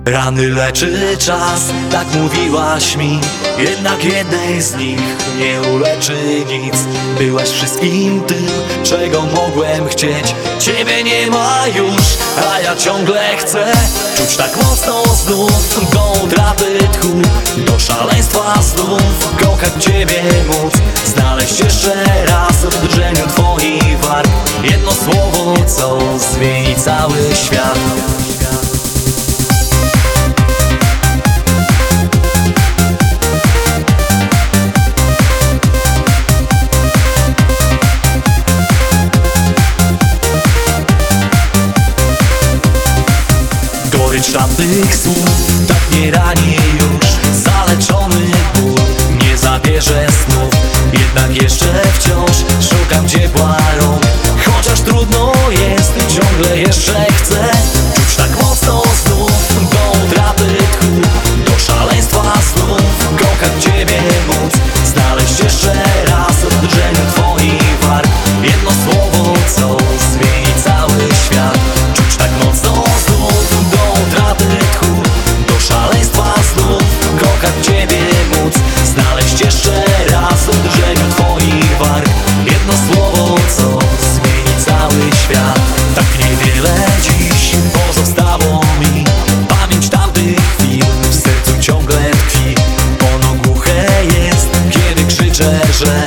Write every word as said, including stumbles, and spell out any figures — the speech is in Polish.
Rany leczy czas, tak mówiłaś mi. Jednak jednej z nich nie uleczy nic. Byłaś wszystkim tym, czego mogłem chcieć. Ciebie nie ma już, a ja ciągle chcę czuć tak mocno znów do utraty tchu, do szaleństwa znów kochać Ciebie móc. Znaleźć jeszcze raz w drżeniu Twoich warg jedno słowo, co zmieni cały świat. Gorycz tamtych słów tak nie rani już. Zaleczony ból nie zabierze snów. Jednak jeszcze wciąż szukam ciepła rąk. Chociaż trudno jest, ciągle jeszcze chcę czuć tak mocno znów do utraty tchu, do szaleństwa znów kochać Ciebie móc. Znaleźć jeszcze raz w drżeniu Twoich warg jedno słowo, co zmieni cały świat. Czuć tak mocno znów do utraty tchu, do szaleństwa znów kochać Ciebie móc. Znaleźć jeszcze raz w drżeniu Twoich warg jedno słowo, co zmieni cały świat. Tak niewiele dziś pozostało mi. Pamięć tamtych chwil w sercu ciągle tkwi. Ono głuche jest, kiedy krzyczę, że